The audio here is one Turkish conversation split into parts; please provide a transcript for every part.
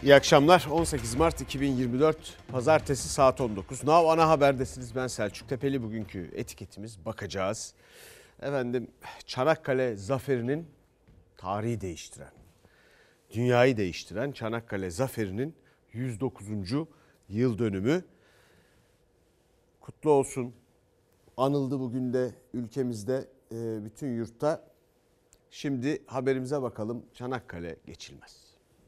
İyi akşamlar. 18 Mart 2024 Pazartesi saat 19. Now ana haberdesiniz. Ben Selçuk Tepeli. Bugünkü etiketimiz bakacağız. Efendim, Çanakkale zaferinin tarihi değiştiren, dünyayı değiştiren Çanakkale zaferinin 109. yıl dönümü kutlu olsun. Anıldı bugün de ülkemizde, bütün yurtta. Şimdi haberimize bakalım. Çanakkale geçilmez.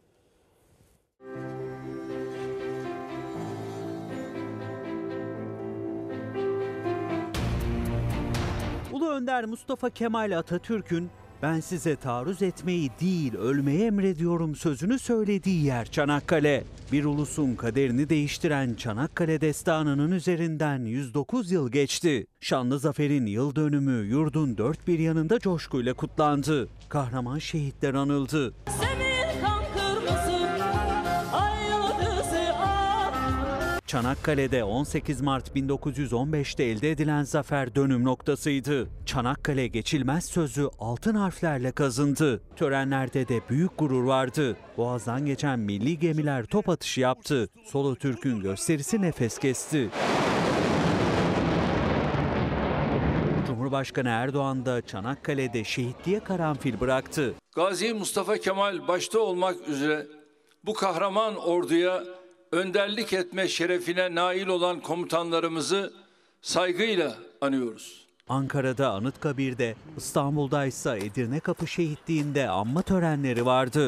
Ulu Önder Mustafa Kemal Atatürk'ün "Ben size taarruz etmeyi değil, ölmeyi emrediyorum" sözünü söylediği yer Çanakkale. Bir ulusun kaderini değiştiren Çanakkale destanının üzerinden 109 yıl geçti. Şanlı zaferin yıl dönümü yurdun dört bir yanında coşkuyla kutlandı. Kahraman şehitler anıldı. Çanakkale'de 18 Mart 1915'te elde edilen zafer dönüm noktasıydı. Çanakkale geçilmez sözü altın harflerle kazındı. Törenlerde de büyük gurur vardı. Boğaz'dan geçen milli gemiler top atışı yaptı. Solo Türk'ün gösterisi nefes kesti. Cumhurbaşkanı Erdoğan da Çanakkale'de şehitliğe karanfil bıraktı. Gazi Mustafa Kemal başta olmak üzere bu kahraman orduya önderlik etme şerefine nail olan komutanlarımızı saygıyla anıyoruz. Ankara'da Anıtkabir'de, İstanbul'da ise Edirne Kapı Şehitliği'nde anma törenleri vardı.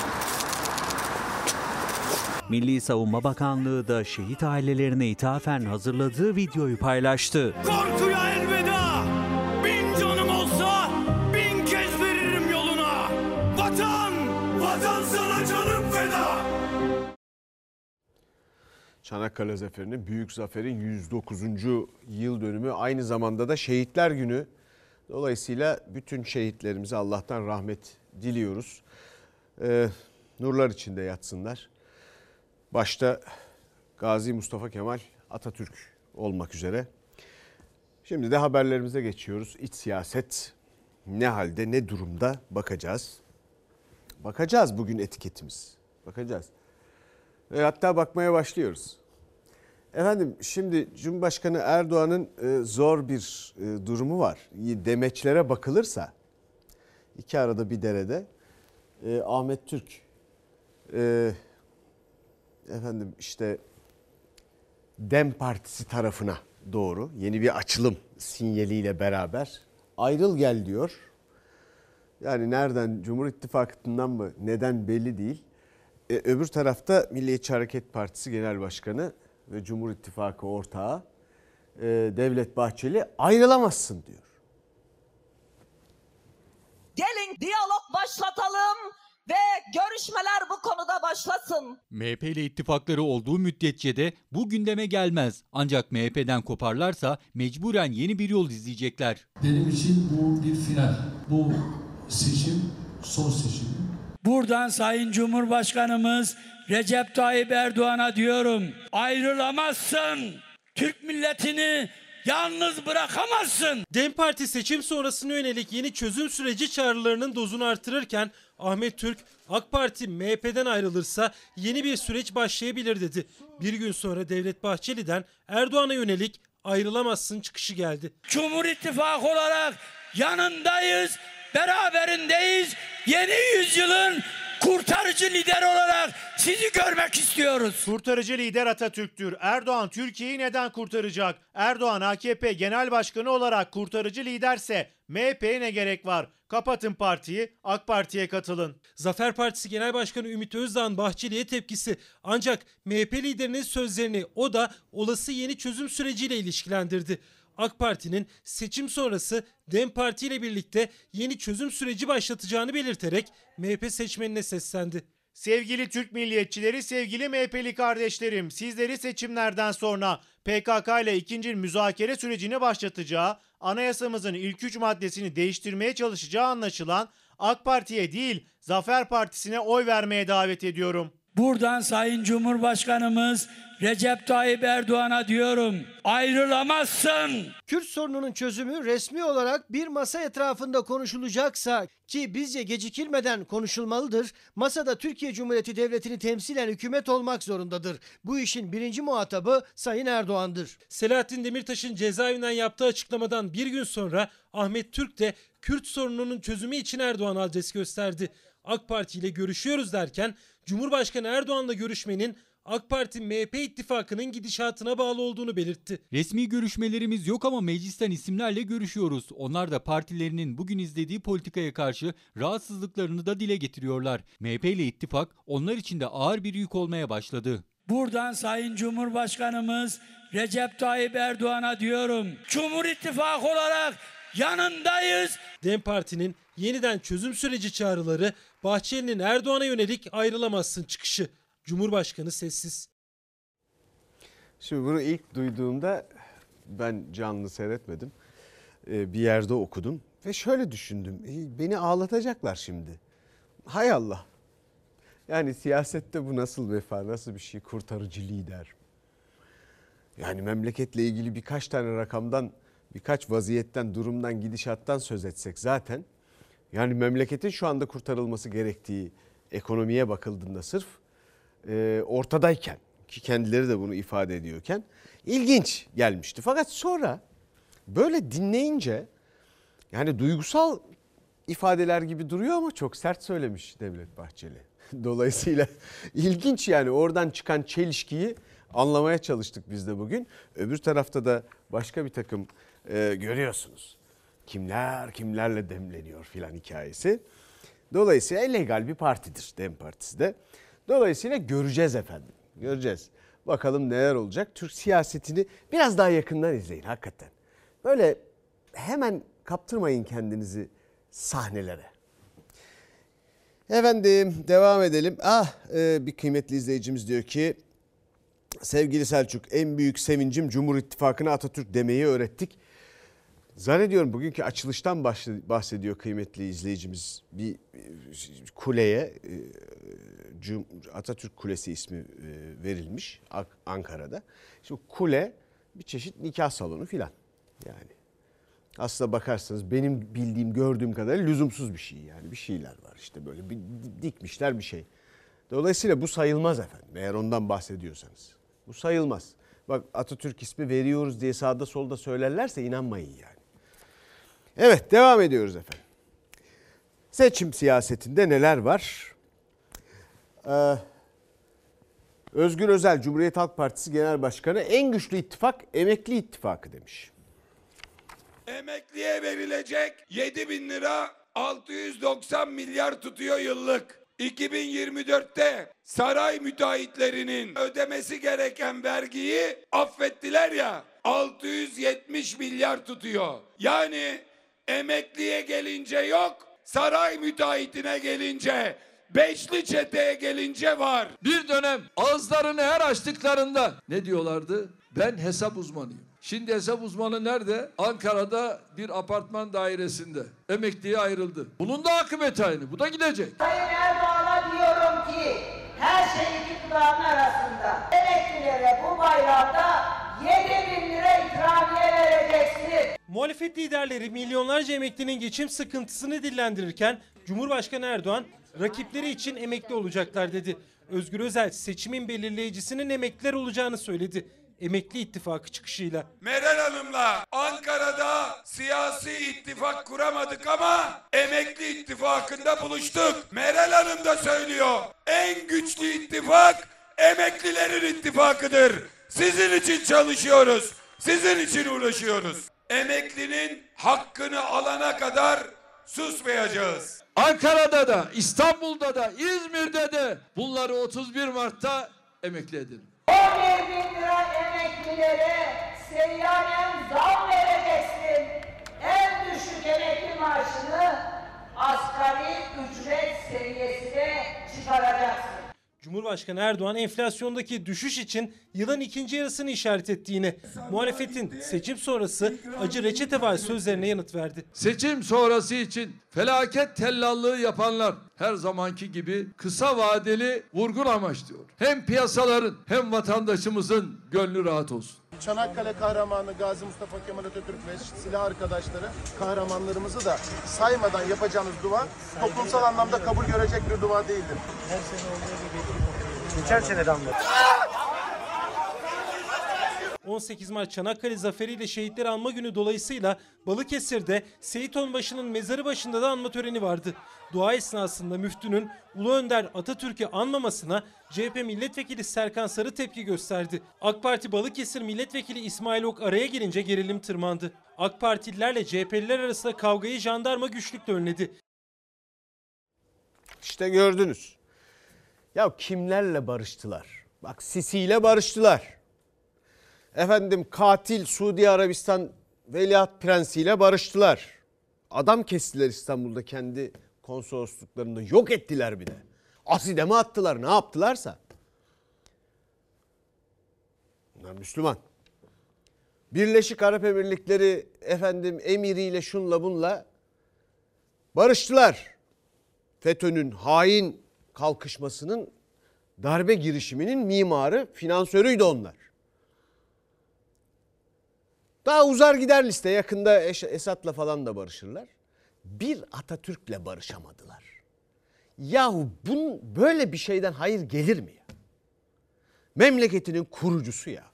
Milli Savunma Bakanlığı da şehit ailelerine ithafen hazırladığı videoyu paylaştı. Korkuya elveda, 1000 canım olsa 1000 kez veririm yoluna. Vatan sana canım feda. Çanakkale Zaferi'nin, büyük zaferin 109. yıl dönümü, aynı zamanda da Şehitler Günü. Dolayısıyla bütün şehitlerimize Allah'tan rahmet diliyoruz. Nurlar içinde yatsınlar. Başta Gazi Mustafa Kemal Atatürk olmak üzere. Şimdi de haberlerimize geçiyoruz. İç siyaset ne halde, ne durumda bakacağız. Bakacağız, bugün etiketimiz. Bakacağız. Ve hatta bakmaya başlıyoruz. Efendim, şimdi Cumhurbaşkanı Erdoğan'ın zor bir durumu var. Demeçlere bakılırsa, iki arada bir derede, Ahmet Türk efendim işte DEM Partisi tarafına doğru yeni bir açılım sinyaliyle beraber ayrıl gel diyor. Yani nereden, Cumhur İttifakı'ndan mı, neden belli değil. Öbür tarafta Milliyetçi Hareket Partisi Genel Başkanı ve Cumhur İttifakı ortağı Devlet Bahçeli ayrılamazsın diyor. Gelin diyalog başlatalım ve görüşmeler bu konuda başlasın. MHP ile ittifakları olduğu müddetçe de bu gündeme gelmez. Ancak MHP'den koparlarsa mecburen yeni bir yol izleyecekler. Benim için bu bir final. Bu seçim son seçim. Buradan Sayın Cumhurbaşkanımız Recep Tayyip Erdoğan'a diyorum: ayrılamazsın. Türk milletini yalnız bırakamazsın. DEM Parti seçim sonrasına yönelik yeni çözüm süreci çağrılarının dozunu artırırken Ahmet Türk, AK Parti MHP'den ayrılırsa yeni bir süreç başlayabilir dedi. Bir gün sonra Devlet Bahçeli'den Erdoğan'a yönelik ayrılamazsın çıkışı geldi. Cumhur İttifakı olarak yanındayız, beraberindeyiz. Yeni yüzyılın kurtarıcı lider olarak sizi görmek istiyoruz. Kurtarıcı lider Atatürk'tür. Erdoğan Türkiye'yi neden kurtaracak? Erdoğan AKP Genel Başkanı olarak kurtarıcı liderse MHP'ye ne gerek var? Kapatın partiyi, AK Parti'ye katılın. Zafer Partisi Genel Başkanı Ümit Özdağ'ın Bahçeli'ye tepkisi, ancak MHP liderinin sözlerini o da olası yeni çözüm süreciyle ilişkilendirdi. AK Parti'nin seçim sonrası DEM Parti ile birlikte yeni çözüm süreci başlatacağını belirterek MHP seçmenine seslendi. Sevgili Türk milliyetçileri, sevgili MHP'li kardeşlerim, sizleri seçimlerden sonra PKK ile ikinci müzakere sürecini başlatacağı, anayasamızın ilk 3 maddesini değiştirmeye çalışacağı anlaşılan AK Parti'ye değil, Zafer Partisi'ne oy vermeye davet ediyorum. Buradan Sayın Cumhurbaşkanımız Recep Tayyip Erdoğan'a diyorum, ayrılamazsın. Kürt sorununun çözümü resmi olarak bir masa etrafında konuşulacaksa ki bizce gecikilmeden konuşulmalıdır, masada Türkiye Cumhuriyeti Devleti'ni temsilen hükümet olmak zorundadır. Bu işin birinci muhatabı Sayın Erdoğan'dır. Selahattin Demirtaş'ın cezaevinden yaptığı açıklamadan bir gün sonra Ahmet Türk de Kürt sorununun çözümü için Erdoğan'a adres gösterdi. AK Parti ile görüşüyoruz derken Cumhurbaşkanı Erdoğan'la görüşmenin AK Parti-MHP ittifakının gidişatına bağlı olduğunu belirtti. Resmi görüşmelerimiz yok ama meclisten isimlerle görüşüyoruz. Onlar da partilerinin bugün izlediği politikaya karşı rahatsızlıklarını da dile getiriyorlar. MHP ile ittifak onlar için de ağır bir yük olmaya başladı. Buradan Sayın Cumhurbaşkanımız Recep Tayyip Erdoğan'a diyorum, Cumhur İttifakı olarak yanındayız. DEM Parti'nin yeniden çözüm süreci çağrıları, Bahçeli'nin Erdoğan'a yönelik ayrılamazsın çıkışı. Cumhurbaşkanı sessiz. Şimdi bunu ilk duyduğumda ben canlı seyretmedim. Bir yerde okudum ve şöyle düşündüm. Beni ağlatacaklar şimdi. Hay Allah. Yani siyasette bu nasıl vefa, nasıl bir şey, kurtarıcı lider. Yani memleketle ilgili birkaç tane rakamdan, birkaç vaziyetten, durumdan, gidişattan söz etsek zaten. Yani memleketin şu anda kurtarılması gerektiği ekonomiye bakıldığında sırf ortadayken, ki kendileri de bunu ifade ediyorken ilginç gelmişti. Fakat sonra böyle dinleyince yani duygusal ifadeler gibi duruyor ama çok sert söylemiş Devlet Bahçeli. Dolayısıyla ilginç, yani oradan çıkan çelişkiyi anlamaya çalıştık biz de bugün. Öbür tarafta da başka bir takım görüyorsunuz. Kimler kimlerle demleniyor filan hikayesi. Dolayısıyla illegal bir partidir DEM Partisi de. Dolayısıyla göreceğiz efendim. Göreceğiz. Bakalım neler olacak. Türk siyasetini biraz daha yakından izleyin hakikaten. Böyle hemen kaptırmayın kendinizi sahnelere. Efendim devam edelim. Bir kıymetli izleyicimiz diyor ki, sevgili Selçuk, en büyük sevincim Cumhur İttifakı'na Atatürk demeyi öğrettik. Zannediyorum bugünkü açılıştan bahsediyor kıymetli izleyicimiz. Bir kuleye, Atatürk Kulesi ismi verilmiş Ankara'da. Şimdi kule bir çeşit nikah salonu filan. Yani aslına bakarsanız benim bildiğim, gördüğüm kadarıyla lüzumsuz bir şey, yani bir şeyler var işte, böyle bir dikmişler bir şey. Dolayısıyla bu sayılmaz efendim, eğer ondan bahsediyorsanız. Bu sayılmaz. Bak, Atatürk ismi veriyoruz diye sağda solda söylerlerse inanmayın yani. Evet, devam ediyoruz efendim. Seçim siyasetinde neler var? Özgür Özel, Cumhuriyet Halk Partisi Genel Başkanı, en güçlü ittifak emekli ittifakı demiş. Emekliye verilecek 7.000 lira 690 milyar tutuyor yıllık. 2024'te saray müteahhitlerinin ödemesi gereken vergiyi affettiler ya, 670 milyar tutuyor. Yani emekliye gelince yok, saray müteahhitine gelince, beşli çeteye gelince var. Bir dönem ağızlarını her açtıklarında ne diyorlardı? Ben hesap uzmanıyım. Şimdi hesap uzmanı nerede? Ankara'da bir apartman dairesinde. Emekliye ayrıldı. Bunun da akıbeti aynı. Bu da gidecek. Sayın Erdoğan'a diyorum ki, her şey iki dudağın arasında. Emeklilere bu bayramda 7.000 lira ikramiye vereceksiniz. Muhalefet liderleri milyonlarca emeklinin geçim sıkıntısını dillendirirken Cumhurbaşkanı Erdoğan rakipleri için emekli olacaklar dedi. Özgür Özel seçimin belirleyicisinin emekliler olacağını söyledi. Emekli ittifakı çıkışıyla. Meral Hanım'la Ankara'da siyasi ittifak kuramadık ama emekli ittifakında buluştuk. Meral Hanım da söylüyor. En güçlü ittifak emeklilerin ittifakıdır. Sizin için çalışıyoruz. Sizin için uğraşıyoruz. Emeklinin hakkını alana kadar susmayacağız. Ankara'da da, İstanbul'da da, İzmir'de de bunları 31 Mart'ta emekli edelim. 11.000 lira emeklilere seyyanen zam vereceksin. En düşük emekli maaşını asgari ücret seviyesine çıkaracaksın. Cumhurbaşkanı Cumhurbaşkanı Erdoğan enflasyondaki düşüş için yılın ikinci yarısını işaret ettiğini, muhalefetin seçim sonrası acı reçete var sözlerine yanıt verdi. Seçim sonrası için felaket tellallığı yapanlar her zamanki gibi kısa vadeli vurgun amaçlıyor. Hem piyasaların hem vatandaşımızın gönlü rahat olsun. Çanakkale kahramanı Gazi Mustafa Kemal Atatürk ve silah arkadaşları kahramanlarımızı da saymadan yapacağınız dua toplumsal anlamda kabul görecek bir dua değildir. Her sene olduğu gibi geçen sene de anladım. 18 Mart Çanakkale Zaferi ile Şehitleri Anma Günü dolayısıyla Balıkesir'de Seyit Onbaşı'nın mezarı başında da anma töreni vardı. Dua esnasında müftünün Ulu Önder Atatürk'ü anmamasına CHP milletvekili Serkan Sarı tepki gösterdi. AK Parti Balıkesir milletvekili İsmail Ok araya girince gerilim tırmandı. AK Partililerle CHP'liler arasında kavgayı jandarma güçlükle önledi. İşte gördünüz. Ya kimlerle barıştılar? Bak Sisi ile barıştılar. Efendim katil Suudi Arabistan Veliaht Prensi ile barıştılar. Adam kestiler İstanbul'da kendi konsolosluklarında, yok ettiler bir de. Aside mi attılar, ne yaptılarsa. Bunlar Müslüman. Birleşik Arap Emirlikleri efendim emiriyle şunla bunla barıştılar. FETÖ'nün hain kalkışmasının, darbe girişiminin mimarı, finansörüydü onlar. Daha uzar gider liste. Yakında Esad'la falan da barışırlar. Bir Atatürk'le barışamadılar. Yahu böyle bir şeyden hayır gelir mi ya? Memleketinin kurucusu ya.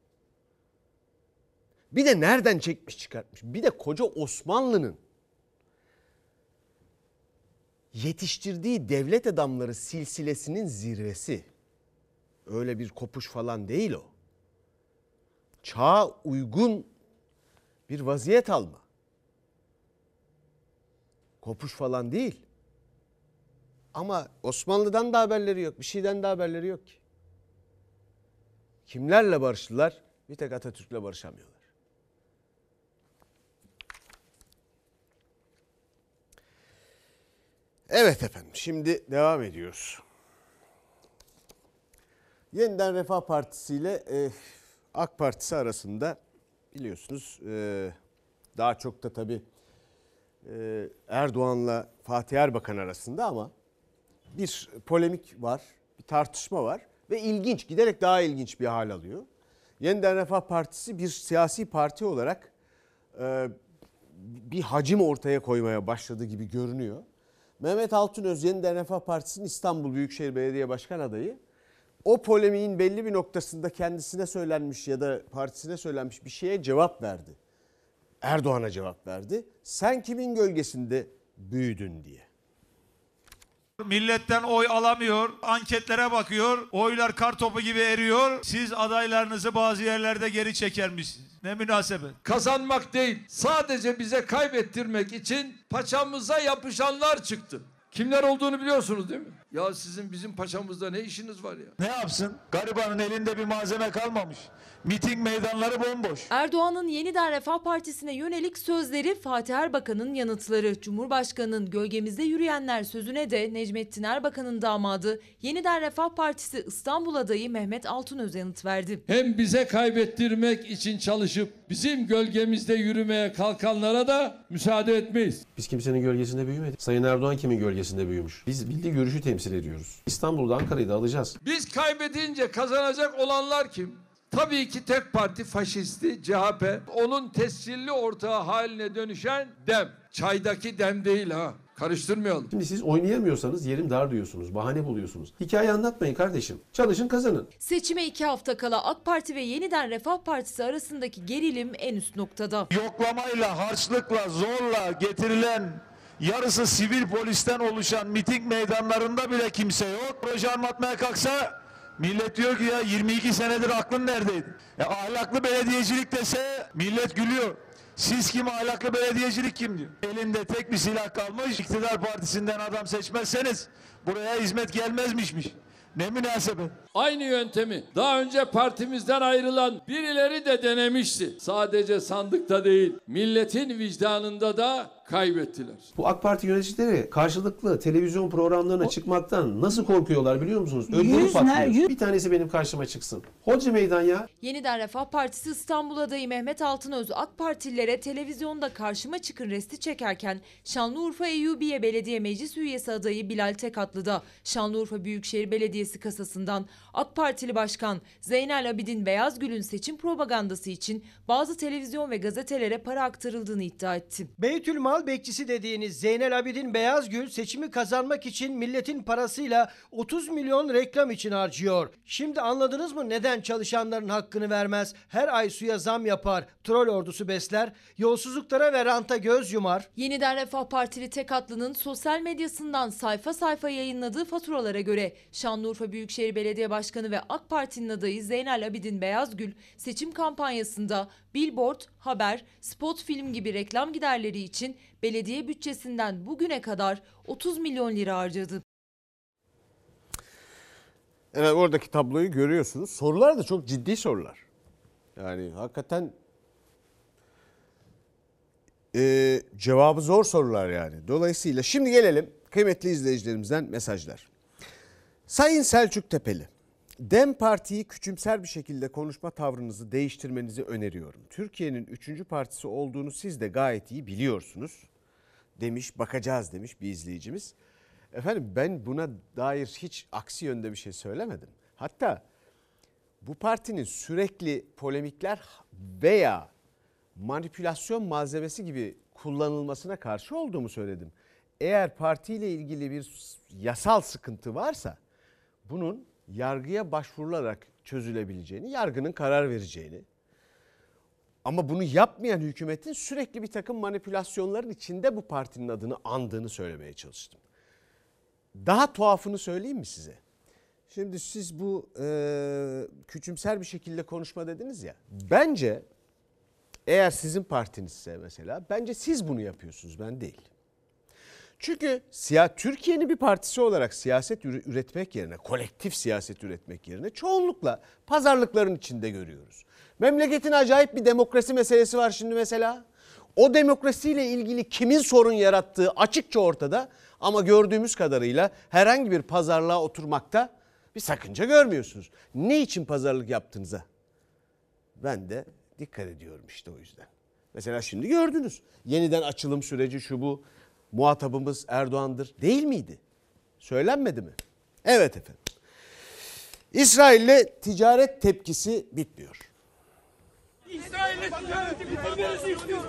Bir de nereden çekmiş çıkartmış? Bir de koca Osmanlı'nın yetiştirdiği devlet adamları silsilesinin zirvesi. Öyle bir kopuş falan değil o. Çağa uygun bir vaziyet alma. Kopuş falan değil. Ama Osmanlı'dan da haberleri yok. Bir şeyden de haberleri yok ki. Kimlerle barıştılar? Bir tek Atatürk'le barışamıyorlar. Evet efendim, şimdi devam ediyoruz. Yeniden Refah Partisi ile AK Partisi arasında biliyorsunuz daha çok da tabii Erdoğan'la Fatih Erbakan arasında ama bir polemik var, bir tartışma var ve ilginç, giderek daha ilginç bir hal alıyor. Yeniden Refah Partisi bir siyasi parti olarak bir hacim ortaya koymaya başladığı gibi görünüyor. Mehmet Altunöz, Yeniden Refah Partisi'nin İstanbul Büyükşehir Belediye Başkan adayı, o polemiğin belli bir noktasında kendisine söylenmiş ya da partisine söylenmiş bir şeye cevap verdi. Erdoğan'a cevap verdi. Sen kimin gölgesinde büyüdün diye. Milletten oy alamıyor, anketlere bakıyor, oylar kartopu gibi eriyor. Siz adaylarınızı bazı yerlerde geri çekermişsiniz. Ne münasebet. Kazanmak değil, sadece bize kaybettirmek için paçamıza yapışanlar çıktı. Kimler olduğunu biliyorsunuz değil mi? Ya sizin bizim paçamızda ne işiniz var ya? Ne yapsın? Garibanın elinde bir malzeme kalmamış. Miting meydanları bomboş. Erdoğan'ın Yeniden Refah Partisi'ne yönelik sözleri, Fatih Erbakan'ın yanıtları, Cumhurbaşkanı'nın gölgemizde yürüyenler sözüne de Necmettin Erbakan'ın damadı, Yeniden Refah Partisi İstanbul adayı Mehmet Altunöz yanıt verdi. Hem bize kaybettirmek için çalışıp bizim gölgemizde yürümeye kalkanlara da müsaade etmeyiz. Biz kimsenin gölgesinde büyümedik. Sayın Erdoğan kimin gölgesinde büyümüş? Biz bildiği görüşü temsil ediyoruz. İstanbul'da, Ankara'yı da alacağız. Biz kaybedince kazanacak olanlar kim? Tabii ki tek parti faşisti CHP. Onun tescilli ortağı haline dönüşen DEM. Çaydaki DEM değil ha. Karıştırmayalım. Şimdi siz oynayamıyorsanız yerim dar diyorsunuz. Bahane buluyorsunuz. Hikaye anlatmayın kardeşim. Çalışın, kazanın. Seçime 2 hafta kala AK Parti ve Yeniden Refah Partisi arasındaki gerilim en üst noktada. Yoklamayla, harçlıkla, zorla getirilen, yarısı sivil polisten oluşan miting meydanlarında bile kimse yok. Proje anlatmaya kalksa millet diyor ki ya 22 senedir aklın neredeydi? Ahlaklı belediyecilik dese millet gülüyor. Siz kim, ahlaklı belediyecilik kim diyor. Elinde tek bir silah kalmış. İktidar partisinden adam seçmezseniz buraya hizmet gelmezmişmiş. Ne münasebet. Aynı yöntemi daha önce partimizden ayrılan birileri de denemişti. Sadece sandıkta değil, milletin vicdanında da kaybettiler. Bu AK Parti yöneticileri karşılıklı televizyon programlarına çıkmaktan nasıl korkuyorlar biliyor musunuz? Ödleri patlıyor. Bir tanesi benim karşıma çıksın. Hodri meydan ya. Yeniden Refah Partisi İstanbul adayı Mehmet Altınöz AK Partililere televizyonda karşıma çıkın resti çekerken Şanlıurfa Eyyubiye Belediye Meclis Üyesi adayı Bilal Tekatlı da Şanlıurfa Büyükşehir Belediyesi kasasından AK Partili Başkan Zeynel Abidin Beyazgül'ün seçim propagandası için bazı televizyon ve gazetelere para aktarıldığını iddia etti. Beytülmal bekçisi dediğiniz Zeynel Abidin Beyazgül seçimi kazanmak için milletin parasıyla 30 milyon reklam için harcıyor. Şimdi anladınız mı neden çalışanların hakkını vermez, her ay suya zam yapar, troll ordusu besler, yolsuzluklara ve ranta göz yumar? Yeniden Refah Partili Tekatlı'nın sosyal medyasından sayfa sayfa yayınladığı faturalara göre Şanlıurfa Büyükşehir Belediye Başkanı ve AK Parti'nin adayı Zeynel Abidin Beyazgül seçim kampanyasında billboard, haber, spot film gibi reklam giderleri için belediye bütçesinden bugüne kadar 30 milyon lira harcadı. Evet, oradaki tabloyu görüyorsunuz. Sorular da çok ciddi sorular. Yani hakikaten cevabı zor sorular yani. Dolayısıyla şimdi gelelim kıymetli izleyicilerimizden mesajlar. Sayın Selçuk Tepeli, DEM Parti'yi küçümser bir şekilde konuşma tavrınızı değiştirmenizi öneriyorum. Türkiye'nin 3. partisi olduğunu siz de gayet iyi biliyorsunuz demiş, bakacağız demiş bir izleyicimiz. Efendim ben buna dair hiç aksi yönde bir şey söylemedim. Hatta bu partinin sürekli polemikler veya manipülasyon malzemesi gibi kullanılmasına karşı olduğumu söyledim. Eğer partiyle ilgili bir yasal sıkıntı varsa bunun yargıya başvurularak çözülebileceğini, yargının karar vereceğini, ama bunu yapmayan hükümetin sürekli bir takım manipülasyonların içinde bu partinin adını andığını söylemeye çalıştım. Daha tuhafını söyleyeyim mi size? Şimdi siz bu küçümser bir şekilde konuşma dediniz ya. Bence eğer sizin partinizse mesela bence siz bunu yapıyorsunuz, ben değil. Çünkü Türkiye'nin bir partisi olarak siyaset üretmek yerine, kolektif siyaset üretmek yerine çoğunlukla pazarlıkların içinde görüyoruz. Memleketin acayip bir demokrasi meselesi var şimdi mesela. O demokrasiyle ilgili kimin sorun yarattığı açıkça ortada ama gördüğümüz kadarıyla herhangi bir pazarlığa oturmakta bir sakınca görmüyorsunuz. Ne için pazarlık yaptığınıza ben de dikkat ediyorum işte o yüzden. Mesela şimdi gördünüz. Yeniden açılım süreci şu bu. Muhatabımız Erdoğan'dır değil miydi? Söylenmedi mi? Evet efendim. İsrail'le ticaret tepkisi bitmiyor. İsrail'le ticareti bitirmenizi istiyoruz.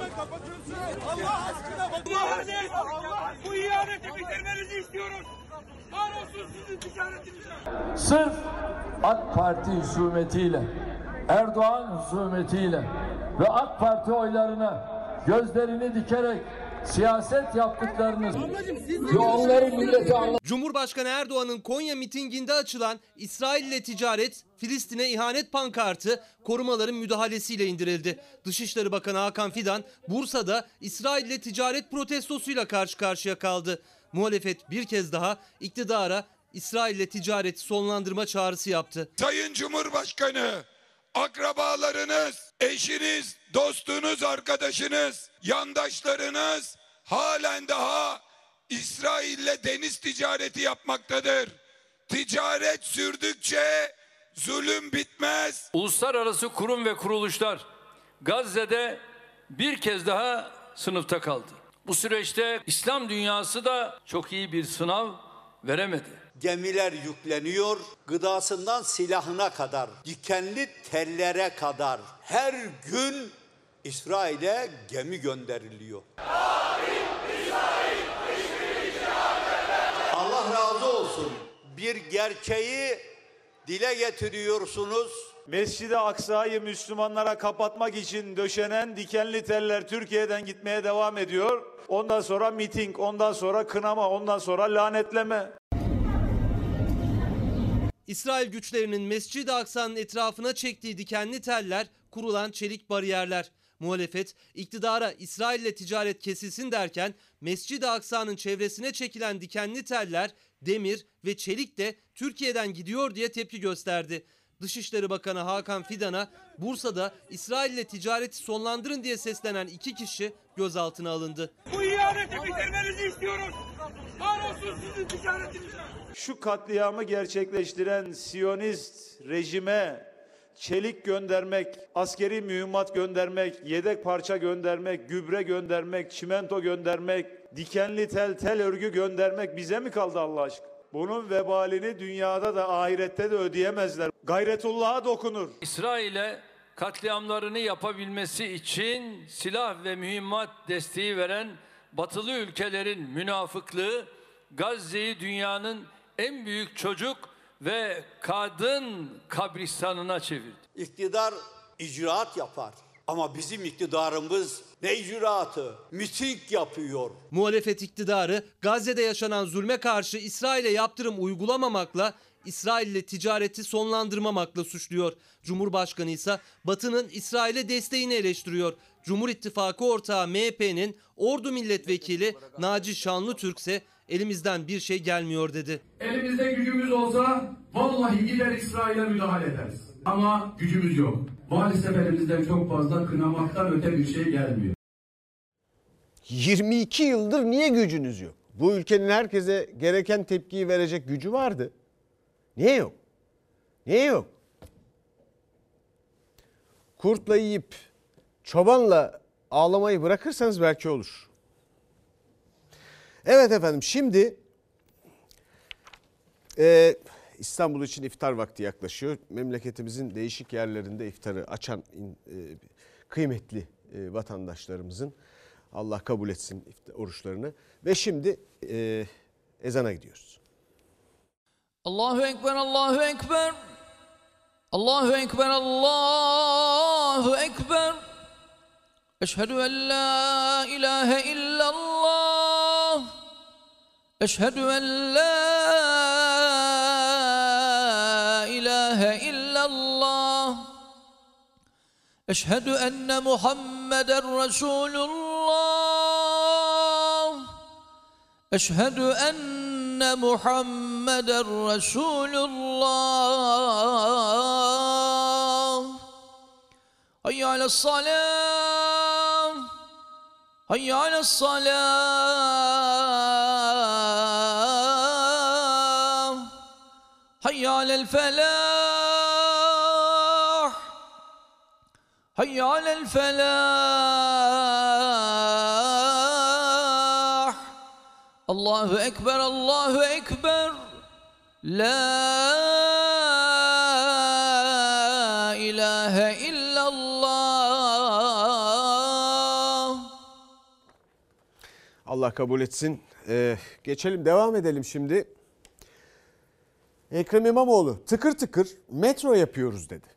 Allah aşkına bakın. Bu ihaneti bitirmenizi istiyoruz. Kahrolsun sizin ticaretinize. Sırf AK Parti husumetiyle, Erdoğan husumetiyle ve AK Parti oylarına gözlerini dikerek siyaset yaptıklarınız yolları millete anlat. Cumhurbaşkanı Erdoğan'ın Konya mitinginde açılan İsrail'le ticaret, Filistin'e ihanet pankartı korumaların müdahalesiyle indirildi. Dışişleri Bakanı Hakan Fidan Bursa'da İsrail'le ticaret protestosuyla karşı karşıya kaldı. Muhalefet bir kez daha iktidara İsrail'le ticareti sonlandırma çağrısı yaptı. Sayın Cumhurbaşkanı, akrabalarınız, eşiniz, dostunuz, arkadaşınız, yandaşlarınız halen daha İsrail'le deniz ticareti yapmaktadır. Ticaret sürdükçe zulüm bitmez. Uluslararası kurum ve kuruluşlar Gazze'de bir kez daha sınıfta kaldı. Bu süreçte İslam dünyası da çok iyi bir sınav veremedi. Gemiler yükleniyor, gıdasından silahına kadar, dikenli tellere kadar her gün İsrail'e gemi gönderiliyor. Allah razı olsun. Bir gerçeği dile getiriyorsunuz. Mescid-i Aksa'yı Müslümanlara kapatmak için döşenen dikenli teller Türkiye'den gitmeye devam ediyor. Ondan sonra miting, ondan sonra kınama, ondan sonra lanetleme. İsrail güçlerinin Mescid-i Aksa'nın etrafına çektiği dikenli teller, kurulan çelik bariyerler. Muhalefet iktidara İsrail'le ticaret kesilsin derken Mescid-i Aksa'nın çevresine çekilen dikenli teller, demir ve çelik de Türkiye'den gidiyor diye tepki gösterdi. Dışişleri Bakanı Hakan Fidan'a Bursa'da İsrail'le ticareti sonlandırın diye seslenen 2 kişi gözaltına alındı. Bu ticareti bitirmenizi istiyoruz. Kahrolsun sizin ticaretiniz. Şu katliamı gerçekleştiren Siyonist rejime çelik göndermek, askeri mühimmat göndermek, yedek parça göndermek, gübre göndermek, çimento göndermek, dikenli tel örgü göndermek bize mi kaldı Allah aşkına? Bunun vebalini dünyada da ahirette de ödeyemezler. Gayretullah'a dokunur. İsrail'e katliamlarını yapabilmesi için silah ve mühimmat desteği veren batılı ülkelerin münafıklığı Gazze'yi dünyanın en büyük çocuk ve kadın kabristanına çevirdi. İktidar icraat yapar. Ama bizim iktidarımız ne icraatı? Miting yapıyor. Muhalefet iktidarı Gazze'de yaşanan zulme karşı İsrail'e yaptırım uygulamamakla, İsrail'le ticareti sonlandırmamakla suçluyor. Cumhurbaşkanı ise Batı'nın İsrail'e desteğini eleştiriyor. Cumhur İttifakı ortağı MHP'nin Ordu Milletvekili Naci Şanlıtürk ise elimizden bir şey gelmiyor dedi. Elimizde gücümüz olsa vallahi gider İsrail'e müdahale ederiz. Ama gücümüz yok. Maalesef elimizden çok fazla kınamaktan öte bir şey gelmiyor. 22 yıldır niye gücünüz yok? Bu ülkenin herkese gereken tepkiyi verecek gücü vardı. Niye yok? Niye yok? Kurtla yiyip çobanla ağlamayı bırakırsanız belki olur. Evet efendim, şimdi İstanbul için iftar vakti yaklaşıyor. Memleketimizin değişik yerlerinde iftarı açan kıymetli vatandaşlarımızın Allah kabul etsin oruçlarını. Ve şimdi ezana gidiyoruz. Allahu Ekber, Allahu Ekber. Allahu Ekber, Allahu Ekber. Eşhedü en la ilahe illallah. Eşhedü en la ilahe illallah. Eşhedü enne Muhammeden Resulullah. Eşhedü enne Muhammeden Resulullah. Hayye ale's-salâh. Hayye ale's-salâh. Hayye alel-felâh. Hayye alel-felâh. Allahu Ekber, Allahu Ekber. La ilahe illallah. Allah kabul etsin. Geçelim, devam edelim şimdi. Ekrem İmamoğlu tıkır tıkır metro yapıyoruz dedi.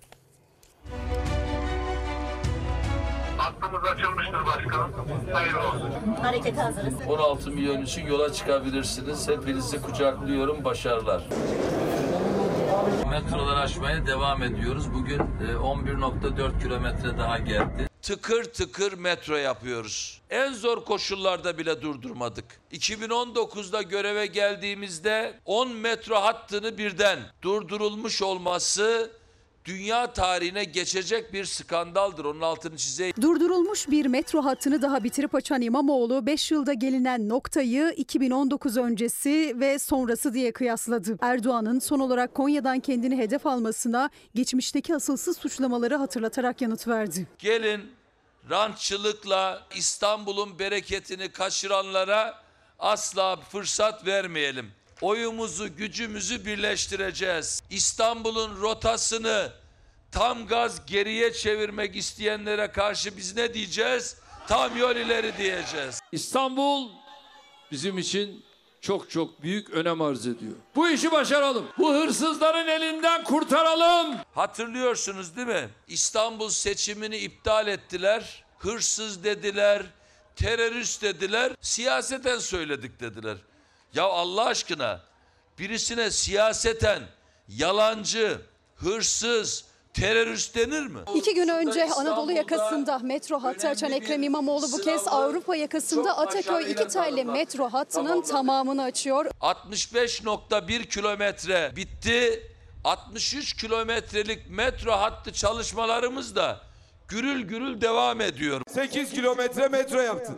Hattımız açılmıştır başkanım. Hayırlı olsun. Harekete hazırız. 16 milyon için yola çıkabilirsiniz. Hepinizi kucaklıyorum. Başarılar. Metroları açmaya devam ediyoruz. Bugün 11.4 kilometre daha geldi. Tıkır tıkır metro yapıyoruz. En zor koşullarda bile durdurmadık. 2019'da göreve geldiğimizde 10 metro hattını birden durdurulmuş olması dünya tarihine geçecek bir skandaldır. Onun altını çizeyim. Durdurulmuş bir metro hattını daha bitirip açan İmamoğlu 5 yılda gelinen noktayı 2019 öncesi ve sonrası diye kıyasladı. Erdoğan'ın son olarak Konya'dan kendini hedef almasına geçmişteki asılsız suçlamaları hatırlatarak yanıt verdi. Gelin rantçılıkla İstanbul'un bereketini kaçıranlara asla fırsat vermeyelim. Oyumuzu, gücümüzü birleştireceğiz. İstanbul'un rotasını tam gaz geriye çevirmek isteyenlere karşı biz ne diyeceğiz? Tam yol ileri diyeceğiz. İstanbul bizim için çok çok büyük önem arz ediyor. Bu işi başaralım. Bu hırsızların elinden kurtaralım. Hatırlıyorsunuz değil mi? İstanbul seçimini iptal ettiler. Hırsız dediler, terörist dediler, siyaseten söyledik dediler. Ya Allah aşkına birisine siyaseten yalancı, hırsız, terörist denir mi? 2 gün önce Anadolu yakasında metro hattı açan Ekrem İmamoğlu bu kez Avrupa yakasında Ataköy 2 telli metro hattının tamamını açıyor. 65.1 kilometre bitti. 63 kilometrelik metro hattı çalışmalarımız da gürül gürül devam ediyor. 8 kilometre metro yaptık.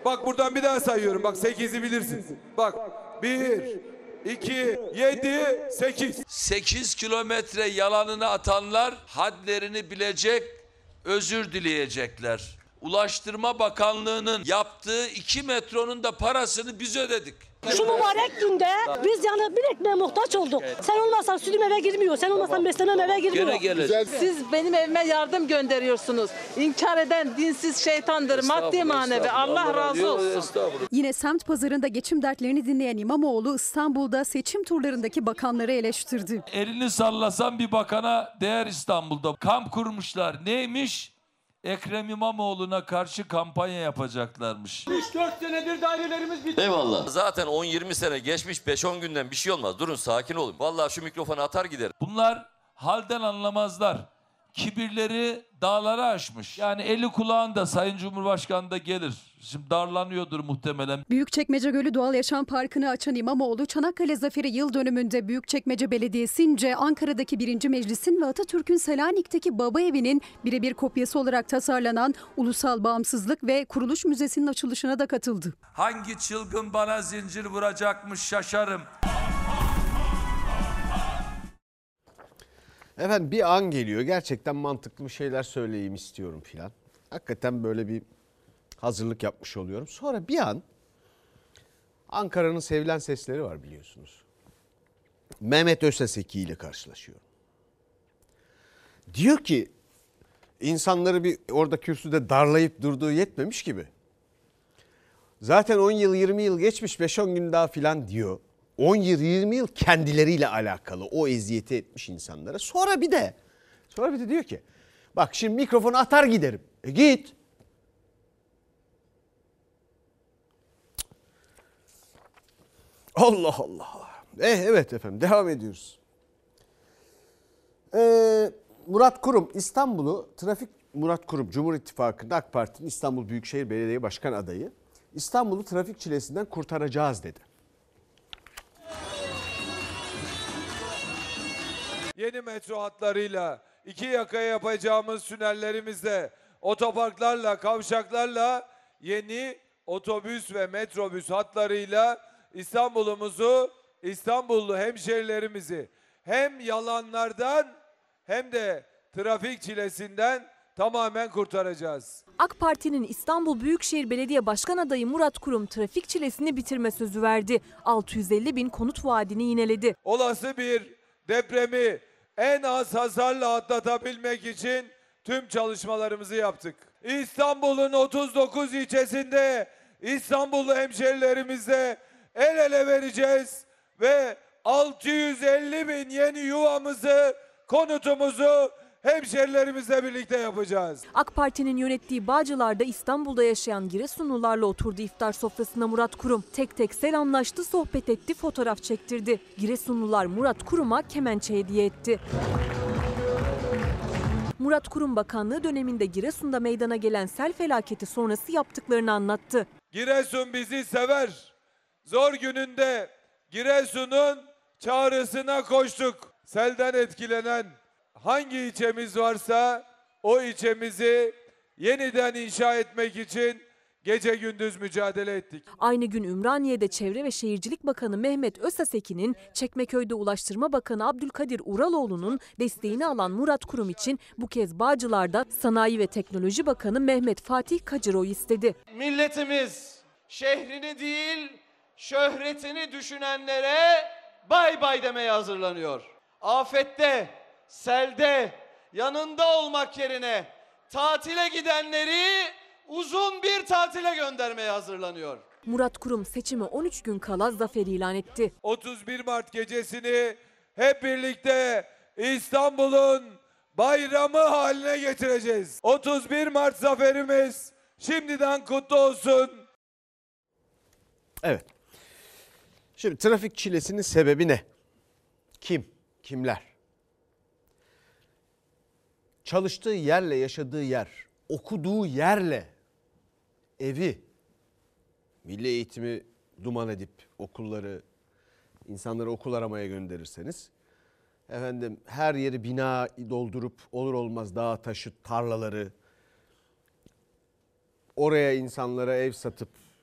Bak buradan bir daha sayıyorum. Bak 8'i bilirsin. Bak 1, 2, 7, 8. 8 kilometre yalanını atanlar hadlerini bilecek, özür dileyecekler. Ulaştırma Bakanlığı'nın yaptığı 2 metronun da parasını biz ödedik. Şu mübarek günde biz yani bir ekmeğe muhtaç olduk. Sen olmasan sütüm eve girmiyor. Sen olmasan beslemem eve girmiyor. Siz benim evime yardım gönderiyorsunuz. İnkar eden dinsiz şeytandır. Maddi manevi. Allah razı olsun. Yine semt pazarında geçim dertlerini dinleyen İmamoğlu İstanbul'da seçim turlarındaki bakanları eleştirdi. Elini sallasan bir bakana değer İstanbul'da. Kamp kurmuşlar. Neymiş? Ekrem İmamoğlu'na karşı kampanya yapacaklarmış. 4 senedir dairelerimiz bitti. Eyvallah. Zaten 10-20 sene geçmiş, 5-10 günden bir şey olmaz. Durun, sakin olun. Vallahi şu mikrofonu atar gider. Bunlar halden anlamazlar. Kibirleri dağlara aşmış. Yani eli kulağında Sayın Cumhurbaşkanı da gelir. Şimdi darlanıyordur muhtemelen. Büyükçekmece Gölü Doğal Yaşam Parkı'nı açan İmamoğlu, Çanakkale Zaferi yıl dönümünde Büyükçekmece Belediyesi'nce Ankara'daki 1. Meclis'in ve Atatürk'ün Selanik'teki Baba Evi'nin birebir kopyası olarak tasarlanan Ulusal Bağımsızlık ve Kuruluş Müzesi'nin açılışına da katıldı. Hangi çılgın bana zincir vuracakmış şaşarım. Efendim bir an geliyor. Gerçekten mantıklı bir şeyler söyleyeyim istiyorum filan. Hakikaten böyle bir hazırlık yapmış oluyorum. Sonra bir an Ankara'nın sevilen sesleri var biliyorsunuz. Mehmet Özseseki ile karşılaşıyorum. Diyor ki insanları bir orada kürsüde darlayıp durduğu yetmemiş gibi. Zaten 10 yıl 20 yıl geçmiş 5-10 gün daha filan diyor. 10 yıl 20 yıl kendileriyle alakalı o eziyeti etmiş insanlara. Sonra bir de diyor ki bak şimdi mikrofonu atar giderim. Git. Allah Allah. Evet efendim devam ediyoruz. Murat Kurum Murat Kurum Cumhur İttifakı'nda AK Parti'nin İstanbul Büyükşehir Belediye Başkan adayı. İstanbul'u trafik çilesinden kurtaracağız dedi. Yeni metro hatlarıyla, 2 yakaya yapacağımız tünellerimizle, otoparklarla, kavşaklarla, yeni otobüs ve metrobüs hatlarıyla İstanbul'umuzu, İstanbullu hemşerilerimizi hem yalanlardan hem de trafik çilesinden tamamen kurtaracağız. AK Parti'nin İstanbul Büyükşehir Belediye Başkan adayı Murat Kurum trafik çilesini bitirme sözü verdi. 650 bin konut vaadini yineledi. Olası bir depremi en az hasarla atlatabilmek için tüm çalışmalarımızı yaptık. İstanbul'un 39 ilçesinde İstanbullu hemşerilerimizle el ele vereceğiz ve 650 bin yeni yuvamızı, konutumuzu hemşerilerimizle birlikte yapacağız. AK Parti'nin yönettiği Bağcılar'da İstanbul'da yaşayan Giresunlularla oturdu iftar sofrasına Murat Kurum. Tek tek selamlaştı, sohbet etti, fotoğraf çektirdi. Giresunlular Murat Kurum'a kemençe hediye etti. Murat Kurum bakanlığı döneminde Giresun'da meydana gelen sel felaketi sonrası yaptıklarını anlattı. Giresun bizi sever. Zor gününde Giresun'un çağrısına koştuk. Selden etkilenen hangi ilçemiz varsa o ilçemizi yeniden inşa etmek için gece gündüz mücadele ettik. Aynı gün Ümraniye'de Çevre ve Şehircilik Bakanı Mehmet Özseseki'nin, Çekmeköy'de Ulaştırma Bakanı Abdülkadir Uraloğlu'nun desteğini alan Murat Kurum için bu kez Bağcılar'da Sanayi ve Teknoloji Bakanı Mehmet Fatih Kacıroy istedi. Milletimiz şehrini değil şöhretini düşünenlere bay bay demeye hazırlanıyor. Afette, selde yanında olmak yerine tatile gidenleri uzun bir tatile göndermeye hazırlanıyor. Murat Kurum seçime 13 gün kala zafer ilan etti. 31 Mart gecesini hep birlikte İstanbul'un bayramı haline getireceğiz. 31 Mart zaferimiz şimdiden kutlu olsun. Evet. Şimdi trafik çilesinin sebebi ne? Kimler? Çalıştığı yerle yaşadığı yer, okuduğu yerle evi, milli eğitimi duman edip okulları, insanları okul aramaya gönderirseniz, efendim her yeri bina doldurup olur olmaz dağ taşı tarlaları, oraya insanlara ev satıp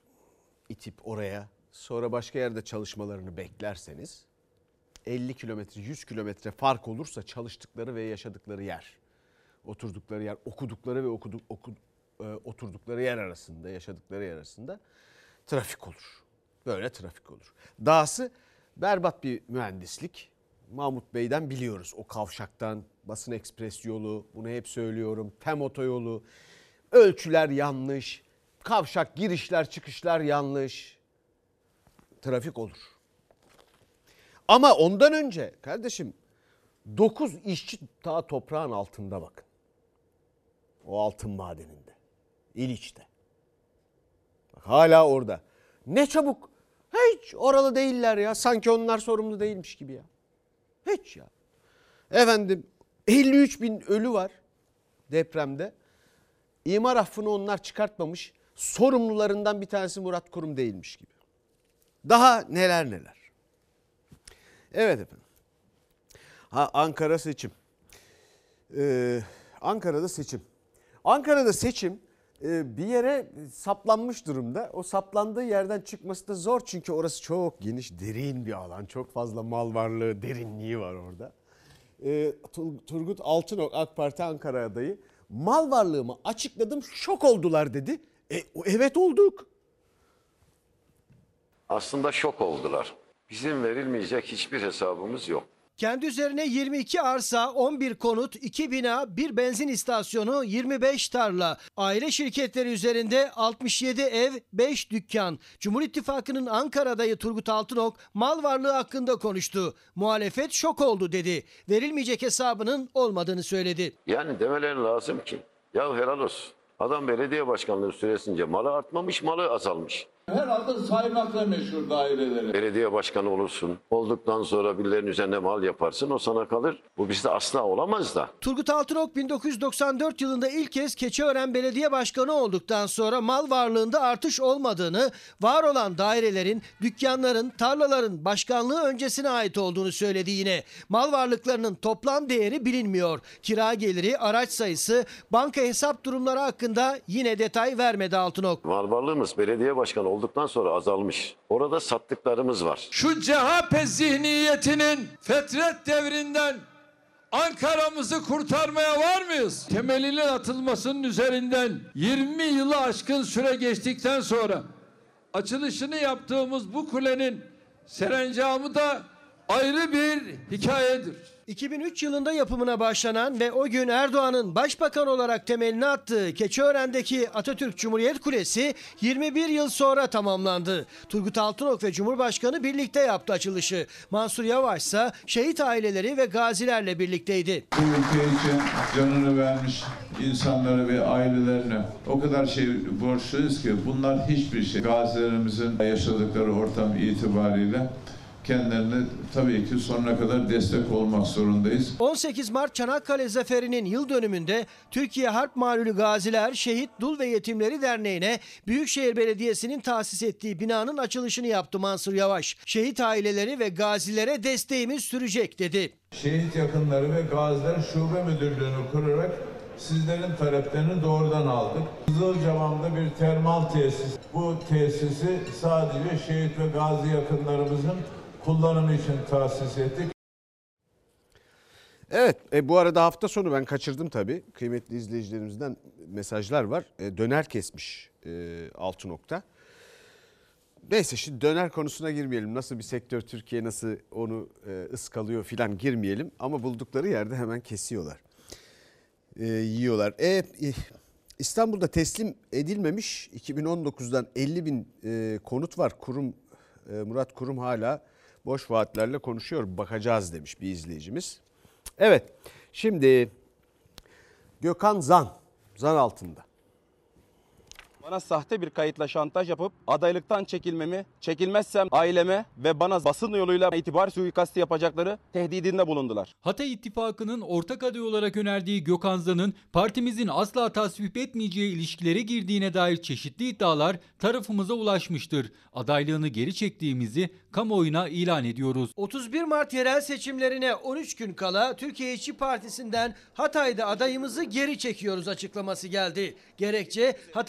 itip oraya, sonra başka yerde çalışmalarını beklerseniz 50 kilometre, 100 kilometre fark olursa çalıştıkları ve yaşadıkları yer, oturdukları yer, okudukları ve oturdukları yer arasında, yaşadıkları yer arasında trafik olur. Böyle trafik olur. Dahası berbat bir mühendislik. Mahmut Bey'den biliyoruz. O kavşaktan Basın Ekspres yolu, bunu hep söylüyorum. TEM otoyolu, ölçüler yanlış, kavşak girişler çıkışlar yanlış. Trafik olur. Ama ondan önce kardeşim 9 işçi daha toprağın altında bakın. O altın madeninde. İliç'te. Bak, hala orada. Ne çabuk. Hiç oralı değiller ya. Sanki onlar sorumlu değilmiş gibi ya. Hiç ya. Efendim 53 bin ölü var depremde. İmar affını onlar çıkartmamış. Sorumlularından bir tanesi Murat Kurum değilmiş gibi. Daha neler neler. Evet efendim. Ankara seçim. Ankara'da seçim. Ankara'da seçim bir yere saplanmış durumda. O saplandığı yerden çıkması da zor çünkü orası çok geniş, derin bir alan. Çok fazla mal varlığı, derinliği var orada. Turgut Altınok AK Parti Ankara adayı, mal varlığımı açıkladım, şok oldular dedi. Evet olduk. Aslında şok oldular. Bizim verilmeyecek hiçbir hesabımız yok. Kendi üzerine 22 arsa, 11 konut, 2 bina, 1 benzin istasyonu, 25 tarla, aile şirketleri üzerinde 67 ev, 5 dükkan. Cumhur İttifakı'nın Ankara adayı Turgut Altınok mal varlığı hakkında konuştu. Muhalefet şok oldu dedi. Verilmeyecek hesabının olmadığını söyledi. Yani demeleri lazım ki ya helal olsun. Adam belediye başkanlığı süresince malı artmamış, malı azalmış. Herhalde saymakla meşhur daireleri. Belediye başkanı olursun. Olduktan sonra birilerinin üzerine mal yaparsın. O sana kalır. Bu bizde asla olamaz da. Turgut Altınok 1994 yılında ilk kez Keçiören Belediye Başkanı olduktan sonra mal varlığında artış olmadığını, var olan dairelerin, dükkanların, tarlaların başkanlığı öncesine ait olduğunu söyledi yine. Mal varlıklarının toplam değeri bilinmiyor. Kira geliri, araç sayısı, banka hesap durumları hakkında yine detay vermedi Altınok. Mal varlığımız belediye başkanı olduktan sonra azalmış. Orada sattıklarımız var. Şu CHP zihniyetinin fetret devrinden Ankara'mızı kurtarmaya var mıyız? Temelinin atılmasının üzerinden 20 yılı aşkın süre geçtikten sonra açılışını yaptığımız bu kulenin serencamı da ayrı bir hikayedir. 2003 yılında yapımına başlanan ve o gün Erdoğan'ın başbakan olarak temelini attığı Keçiören'deki Atatürk Cumhuriyet Kulesi 21 yıl sonra tamamlandı. Turgut Altınok ve Cumhurbaşkanı birlikte yaptı açılışı. Mansur Yavaş ise şehit aileleri ve gazilerle birlikteydi. Bu ülke için canını vermiş insanlara ve ailelerine o kadar şey borçluyuz ki bunlar hiçbir şey. Gazilerimizin yaşadıkları ortam itibariyle kendilerine tabii ki sonuna kadar destek olmak zorundayız. 18 Mart Çanakkale Zaferi'nin yıl dönümünde Türkiye Harp Malulü Gaziler, Şehit, Dul ve Yetimleri Derneği'ne Büyükşehir Belediyesi'nin tahsis ettiği binanın açılışını yaptı Mansur Yavaş. Şehit aileleri ve gazilere desteğimiz sürecek dedi. Şehit yakınları ve gaziler şube müdürlüğünü kurarak sizlerin taleplerini doğrudan aldık. Kızılcamam'da bir termal tesis. Bu tesisi sadece şehit ve gazi yakınlarımızın kullanımı için tahsis ettik. Evet, bu arada hafta sonu ben kaçırdım tabii. Kıymetli izleyicilerimizden mesajlar var. Döner kesmiş Altınok'ta. Neyse şimdi döner konusuna girmeyelim. Nasıl bir sektör, Türkiye nasıl onu ıskalıyor filan girmeyelim. Ama buldukları yerde hemen kesiyorlar. Yiyorlar. İstanbul'da teslim edilmemiş 2019'dan 50 bin konut var. Murat Kurum hala boş vaatlerle konuşuyor. Bakacağız demiş bir izleyicimiz. Evet, şimdi Gökhan zan altında. Bana sahte bir kayıtla şantaj yapıp adaylıktan çekilmemi, çekilmezsem aileme ve bana basın yoluyla itibar suikastı yapacakları tehdidinde bulundular. Hatay İttifakı'nın ortak aday olarak önerdiği Gökhan Zan'ın partimizin asla tasvip etmeyeceği ilişkilere girdiğine dair çeşitli iddialar tarafımıza ulaşmıştır. Adaylığını geri çektiğimizi kamuoyuna ilan ediyoruz. 31 Mart yerel seçimlerine 13 gün kala Türkiye İşçi Partisi'nden Hatay'da adayımızı geri çekiyoruz açıklaması geldi. Gerekçe Hatay Büyükşehir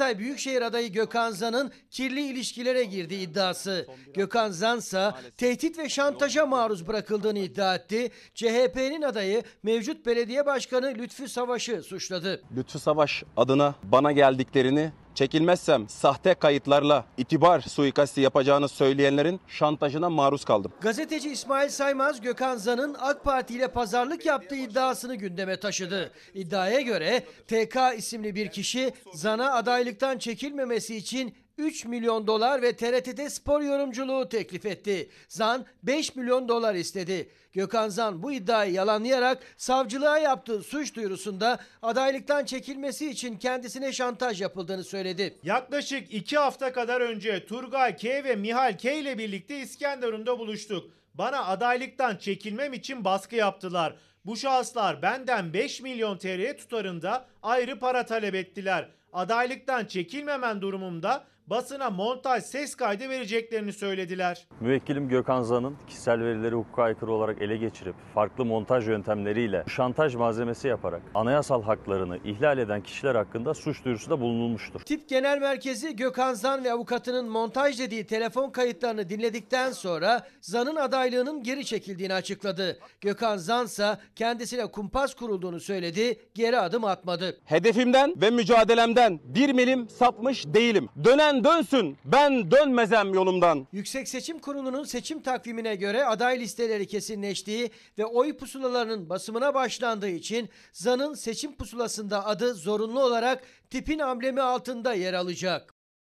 Büyükşehir adayı Gökhan Zan'ın kirli ilişkilere girdiği iddiası. Gökhan Zan'sa tehdit ve şantaja maruz bırakıldığını iddia etti. CHP'nin adayı mevcut belediye başkanı Lütfü Savaş'ı suçladı. Lütfü Savaş adına bana geldiklerini, çekilmezsem sahte kayıtlarla itibar suikasti yapacağını söyleyenlerin şantajına maruz kaldım. Gazeteci İsmail Saymaz, Gökhan Zan'ın AK Parti ile pazarlık yaptığı iddiasını gündeme taşıdı. İddiaya göre TK isimli bir kişi Zan'a adaylıktan çekilmemesi için 3 milyon dolar ve TRT'de spor yorumculuğu teklif etti. Zan 5 milyon dolar istedi. Gökhan Zan bu iddiayı yalanlayarak savcılığa yaptığı suç duyurusunda adaylıktan çekilmesi için kendisine şantaj yapıldığını söyledi. Yaklaşık 2 hafta kadar önce Turgay K ve Mihal K ile birlikte İskenderun'da buluştuk. Bana adaylıktan çekilmem için baskı yaptılar. Bu şahıslar benden 5 milyon TL tutarında ayrı para talep ettiler. Adaylıktan çekilmemen durumumda basına montaj ses kaydı vereceklerini söylediler. Müvekkilim Gökhan Zan'ın kişisel verileri hukuka aykırı olarak ele geçirip farklı montaj yöntemleriyle şantaj malzemesi yaparak anayasal haklarını ihlal eden kişiler hakkında suç duyurusunda bulunulmuştur. Tip Genel Merkezi Gökhan Zan ve avukatının montaj dediği telefon kayıtlarını dinledikten sonra Zan'ın adaylığının geri çekildiğini açıkladı. Gökhan Zan ise kendisine kumpas kurulduğunu söyledi, geri adım atmadı. Hedefimden ve mücadelemden bir milim sapmış değilim. Dönen dönsün, ben dönmezem yolumdan. Yüksek Seçim Kurulu'nun seçim takvimine göre aday listeleri kesinleştiği ve oy pusulalarının basımına başlandığı için Zan'ın seçim pusulasında adı zorunlu olarak tipin amblemi altında yer alacak.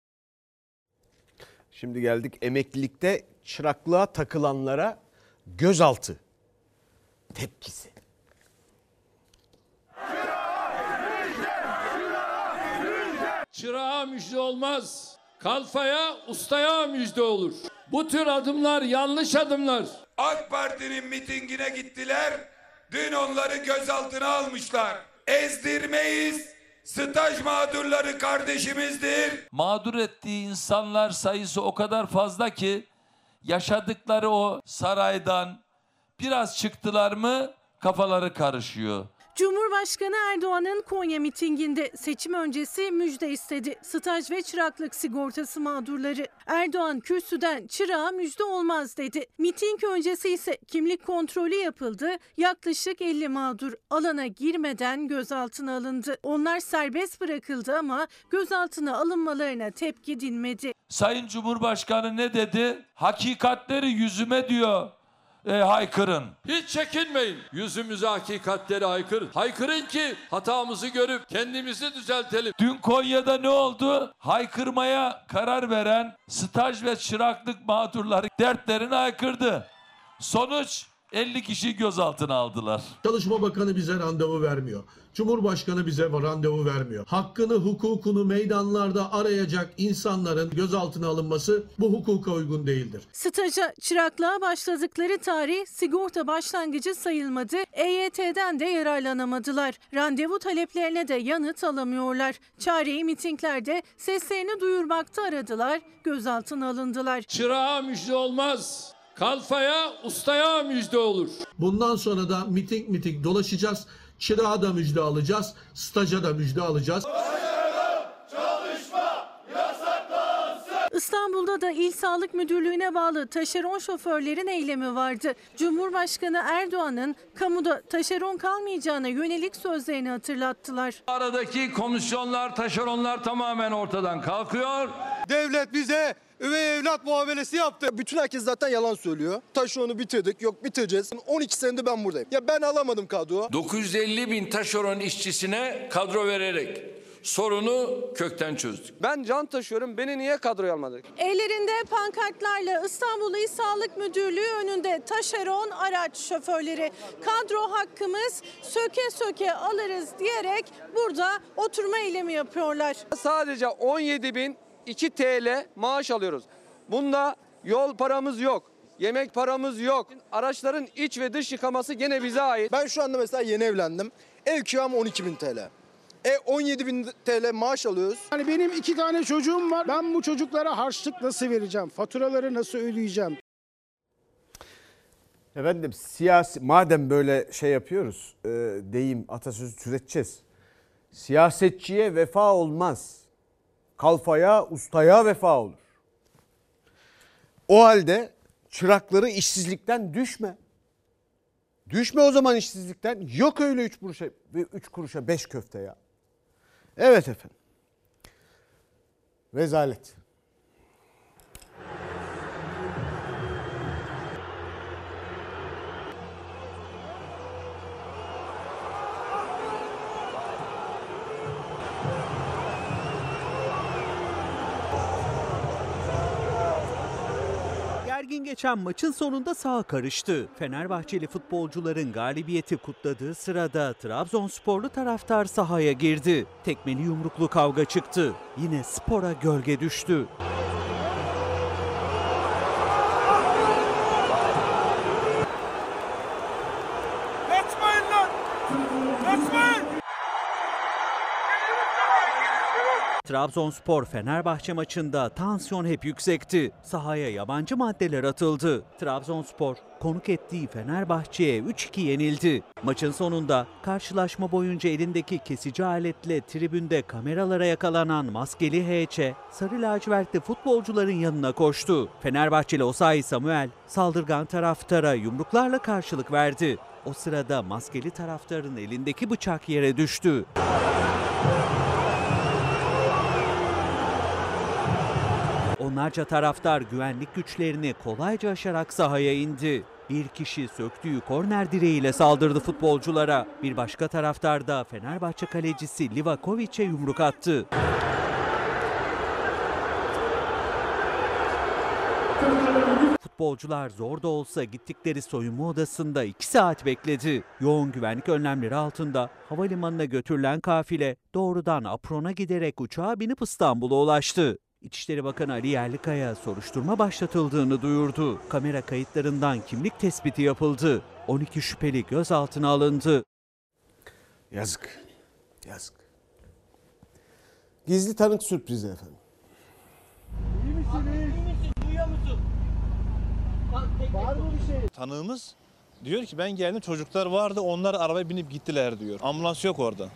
Şimdi geldik emeklilikte çıraklığa takılanlara gözaltı tepkisi. Çırağa müjde olmaz. Kalfaya, ustaya müjde olur. Bu tür adımlar yanlış adımlar. AK Parti'nin mitingine gittiler. Dün onları gözaltına almışlar. Ezdirmeyiz. Staj mağdurları kardeşimizdir. Mağdur ettiği insanlar sayısı o kadar fazla ki yaşadıkları o saraydan biraz çıktılar mı kafaları karışıyor. Cumhurbaşkanı Erdoğan'ın Konya mitinginde seçim öncesi müjde istedi. Staj ve çıraklık sigortası mağdurları. Erdoğan kürsüden çırağa müjde olmaz dedi. Miting öncesi ise kimlik kontrolü yapıldı. Yaklaşık 50 mağdur alana girmeden gözaltına alındı. Onlar serbest bırakıldı ama gözaltına alınmalarına tepki dinmedi. Sayın Cumhurbaşkanı ne dedi? Hakikatleri yüzüme diyor. Haykırın. Hiç çekinmeyin. Yüzümüze hakikatleri haykırın. Haykırın ki hatamızı görüp kendimizi düzeltelim. Dün Konya'da ne oldu? Haykırmaya karar veren staj ve çıraklık mağdurları dertlerini haykırdı. Sonuç 50 kişi gözaltına aldılar. Çalışma Bakanı bize randevu vermiyor. Cumhurbaşkanı bize randevu vermiyor. Hakkını, hukukunu meydanlarda arayacak insanların gözaltına alınması bu hukuka uygun değildir. Staja, çıraklığa başladıkları tarih sigorta başlangıcı sayılmadı. EYT'den de yararlanamadılar. Randevu taleplerine de yanıt alamıyorlar. Çareyi mitinglerde seslerini duyurmakta aradılar, gözaltına alındılar. Çırağa müjde olmaz. Kalfaya, ustaya müjde olur. Bundan sonra da miting dolaşacağız. Çırağa da müjde alacağız. Staja da müjde alacağız. İstanbul'da da İl Sağlık Müdürlüğü'ne bağlı taşeron şoförlerin eylemi vardı. Cumhurbaşkanı Erdoğan'ın kamuda taşeron kalmayacağına yönelik sözlerini hatırlattılar. Aradaki komisyonlar, taşeronlar tamamen ortadan kalkıyor. Devlet bize üvey evlat muamelesi yaptı. Bütün herkes zaten yalan söylüyor. Taşeronu bitirdik, yok bitireceğiz. 12 senedir ben buradayım. Ya ben alamadım kadro. 950 bin taşeron işçisine kadro vererek sorunu kökten çözdük. Ben can taşıyorum, beni niye kadroya almadık? Ellerinde pankartlarla İstanbul İl Sağlık Müdürlüğü önünde taşeron araç şoförleri kadro hakkımız söke söke alırız diyerek burada oturma eylemi yapıyorlar. Sadece 17.002 TL maaş alıyoruz. Bunda yol paramız yok. Yemek paramız yok. Araçların iç ve dış yıkaması gene bize ait. Ben şu anda mesela yeni evlendim. Ev kiram 12.000 TL. 17.000 TL maaş alıyoruz. Yani benim 2 tane çocuğum var. Ben bu çocuklara harçlık nasıl vereceğim? Faturaları nasıl ödeyeceğim? Efendim siyasi madem böyle şey yapıyoruz deyim atasözü türeteceğiz. Siyasetçiye vefa olmaz. kalfaya, ustaya vefa olur. O halde çırakları işsizlikten düşme. Düşme o zaman işsizlikten. Yok öyle 3 kuruşa 5 köfte ya. Evet efendim. Rezalet. Gergin geçen maçın sonunda saha karıştı. Fenerbahçeli futbolcuların galibiyeti kutladığı sırada Trabzonsporlu taraftar sahaya girdi. Tekmeli yumruklu kavga çıktı. Yine spora gölge düştü. Kaçmayın lan! Kaçmayın! Trabzonspor Fenerbahçe maçında tansiyon hep yüksekti. Sahaya yabancı maddeler atıldı. Trabzonspor konuk ettiği Fenerbahçe'ye 3-2 yenildi. Maçın sonunda karşılaşma boyunca elindeki kesici aletle tribünde kameralara yakalanan maskeli HC, sarı lacivertli futbolcuların yanına koştu. Fenerbahçeli Osayi Samuel saldırgan taraftara yumruklarla karşılık verdi. O sırada maskeli taraftarın elindeki bıçak yere düştü. Onlarca taraftar güvenlik güçlerini kolayca aşarak sahaya indi. Bir kişi söktüğü korner direğiyle saldırdı futbolculara. Bir başka taraftar da Fenerbahçe kalecisi Livakovic'e yumruk attı. Futbolcular zor da olsa gittikleri soyunma odasında 2 saat bekledi. Yoğun güvenlik önlemleri altında havalimanına götürülen kafile doğrudan Apron'a giderek uçağa binip İstanbul'a ulaştı. İçişleri Bakanı Ali Yerlikaya soruşturma başlatıldığını duyurdu. Kamera kayıtlarından kimlik tespiti yapıldı. 12 şüpheli gözaltına alındı. Yazık. Yazık. Gizli tanık sürprizi efendim. İyi misin? Duyuyor musun? Var mı bir şey? Tanığımız diyor ki ben geldim, çocuklar vardı, onlar arabaya binip gittiler diyor. Ambulans yok orada.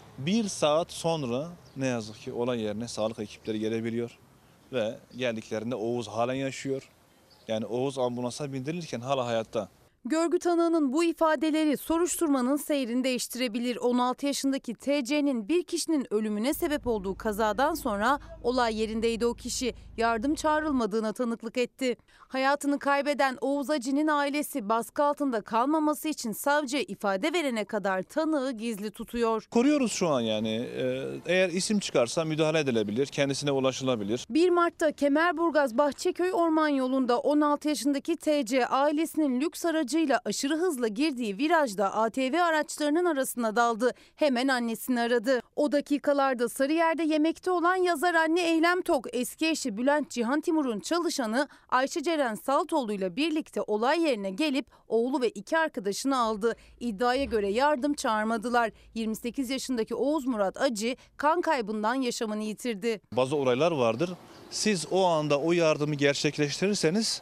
1 saat sonra ne yazık ki olay yerine sağlık ekipleri gelebiliyor. Ve geldiklerinde Oğuz halen yaşıyor. Yani Oğuz ambulansa bindirilirken hala hayatta. Görgü tanığının bu ifadeleri soruşturmanın seyrini değiştirebilir. 16 yaşındaki TC'nin bir kişinin ölümüne sebep olduğu kazadan sonra olay yerindeydi o kişi. Yardım çağrılmadığına tanıklık etti. Hayatını kaybeden Oğuz Acı'nın ailesi baskı altında kalmaması için savcı ifade verene kadar tanığı gizli tutuyor. Koruyoruz şu an yani. Eğer isim çıkarsa müdahale edilebilir, kendisine ulaşılabilir. 1 Mart'ta Kemerburgaz Bahçeköy Orman Yolu'nda 16 yaşındaki TC ailesinin lüks aracıyla aşırı hızla girdiği virajda ATV araçlarının arasına daldı. Hemen annesini aradı. O dakikalarda Sarıyer'de yemekte olan yazar anne Eylem Tok, eski eşi Bülent Cihan Timur'un çalışanı Ayşe Ceren Saltoğlu ile birlikte olay yerine gelip oğlu ve 2 arkadaşını aldı. İddiaya göre yardım çağırmadılar. 28 yaşındaki Oğuz Murat Acı kan kaybından yaşamını yitirdi. Bazı olaylar vardır. Siz o anda o yardımı gerçekleştirirseniz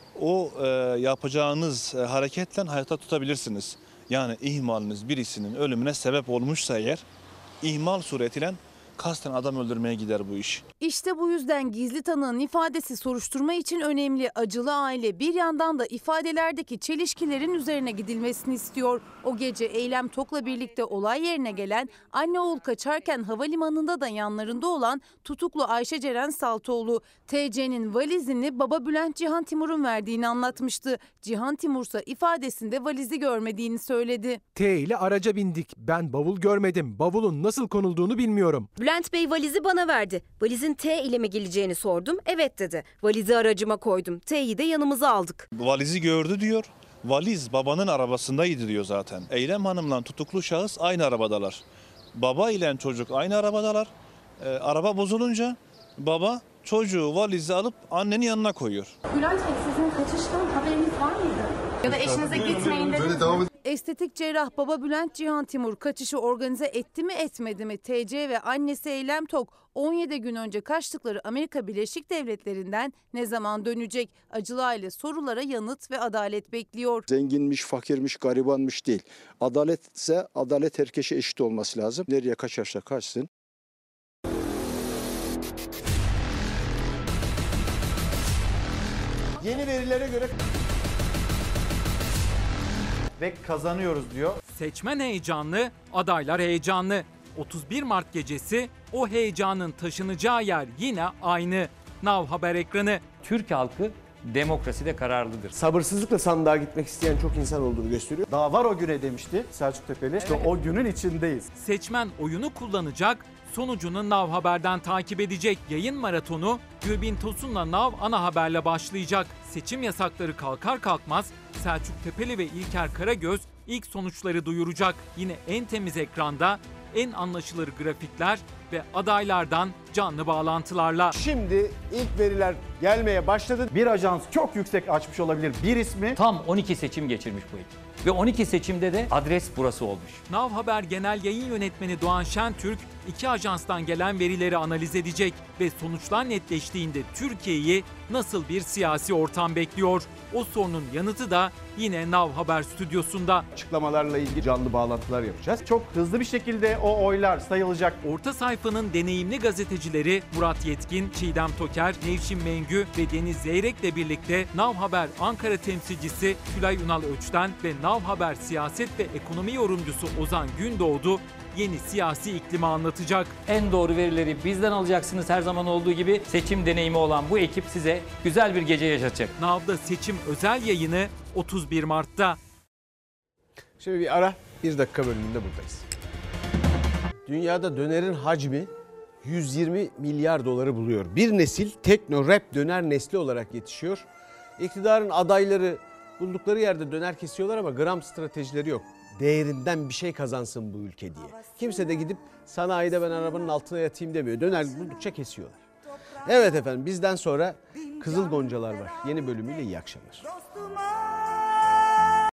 o yapacağınız hareketle hayata tutabilirsiniz. Yani ihmaliniz birisinin ölümüne sebep olmuşsa eğer, ihmal suretiyle kasten adam öldürmeye gider bu iş. İşte bu yüzden gizli tanığın ifadesi soruşturma için önemli. Acılı aile bir yandan da ifadelerdeki çelişkilerin üzerine gidilmesini istiyor. O gece Eylem Tok'la birlikte olay yerine gelen, anne oğul kaçarken havalimanında da yanlarında olan tutuklu Ayşe Ceren Saltoğlu, TC'nin valizini baba Bülent Cihan Timur'un verdiğini anlatmıştı. Cihan Timur ise ifadesinde valizi görmediğini söyledi. T ile araca bindik. Ben bavul görmedim. Bavulun nasıl konulduğunu bilmiyorum. Bülent Bey valizi bana verdi. Valizin T ile mi geleceğini sordum. Evet dedi. Valizi aracıma koydum. T'yi de yanımıza aldık. Valizi gördü diyor. Valiz babanın arabasındaydı diyor zaten. Eylem Hanım'la tutuklu şahıs aynı arabadalar. Baba ile çocuk aynı arabadalar. Araba bozulunca baba çocuğu valizi alıp annenin yanına koyuyor. Bülent Bey sizin kaçıştan haberiniz var mıydı? Ya da eşinize gitmeyin dediniz. Estetik cerrah baba Bülent Cihan Timur kaçışı organize etti mi etmedi mi? TC ve annesi Eylem Tok 17 gün önce kaçtıkları Amerika Birleşik Devletleri'nden ne zaman dönecek? Acılı aile sorulara yanıt ve adalet bekliyor. Zenginmiş, fakirmiş, garibanmış değil. Adalet ise adalet herkese eşit olması lazım. Nereye kaçarsa kaçsın. Yeni verilere göre ve kazanıyoruz diyor. Seçmen heyecanlı, adaylar heyecanlı. 31 Mart gecesi o heyecanın taşınacağı yer yine aynı. Now Haber ekranı. Türk halkı demokraside kararlıdır. Sabırsızlıkla sandığa gitmek isteyen çok insan olduğunu gösteriyor. Daha var o güne demişti Selçuk Tepeli. İşte o günün içindeyiz. Seçmen oyunu kullanacak, sonucunu Now Haber'den takip edecek. Yayın maratonu Gülbin Tosun'la Now Ana Haber'le başlayacak. Seçim yasakları kalkar kalkmaz Selçuk Tepeli ve İlker Karagöz ilk sonuçları duyuracak. Yine en temiz ekranda, en anlaşılır grafikler ve adaylardan canlı bağlantılarla. Şimdi ilk veriler gelmeye başladı. Bir ajans çok yüksek açmış olabilir. Bir ismi Tam 12 seçim geçirmiş bu ekip. Ve 12 seçimde de adres burası olmuş. Now Haber Genel Yayın Yönetmeni Doğan Şentürk, iki ajanstan gelen verileri analiz edecek ve sonuçlar netleştiğinde Türkiye'yi nasıl bir siyasi ortam bekliyor? O sorunun yanıtı da yine Now Haber stüdyosunda. Açıklamalarla ilgili canlı bağlantılar yapacağız. çok hızlı bir şekilde o oylar sayılacak. Orta sayfanın deneyimli gazetecileri Murat Yetkin, Çiğdem Toker, Nevşin Mengü ve Deniz Zeyrek'le birlikte Now Haber Ankara temsilcisi Tülay Ünal Öç'ten ve Now Haber siyaset ve ekonomi yorumcusu Ozan Gündoğdu yeni siyasi iklimi anlatacak. En doğru verileri bizden alacaksınız her zaman olduğu gibi. Seçim deneyimi olan bu ekip size güzel bir gece yaşatacak. Now'da seçim özel yayını 31 Mart'ta. Şimdi bir ara, 1 dakika bölümünde buradayız. Dünyada dönerin hacmi 120 milyar doları buluyor. Bir nesil tekno rap döner nesli olarak yetişiyor. İktidarın adayları buldukları yerde döner kesiyorlar ama gram stratejileri yok. Değerinden bir şey kazansın bu ülke diye. Kimse de gidip sanayide ben arabanın altına yatayım demiyor. Döner buldukça kesiyorlar. Evet efendim, bizden sonra Kızıl Goncalar var. Yeni bölümüyle iyi akşamlar.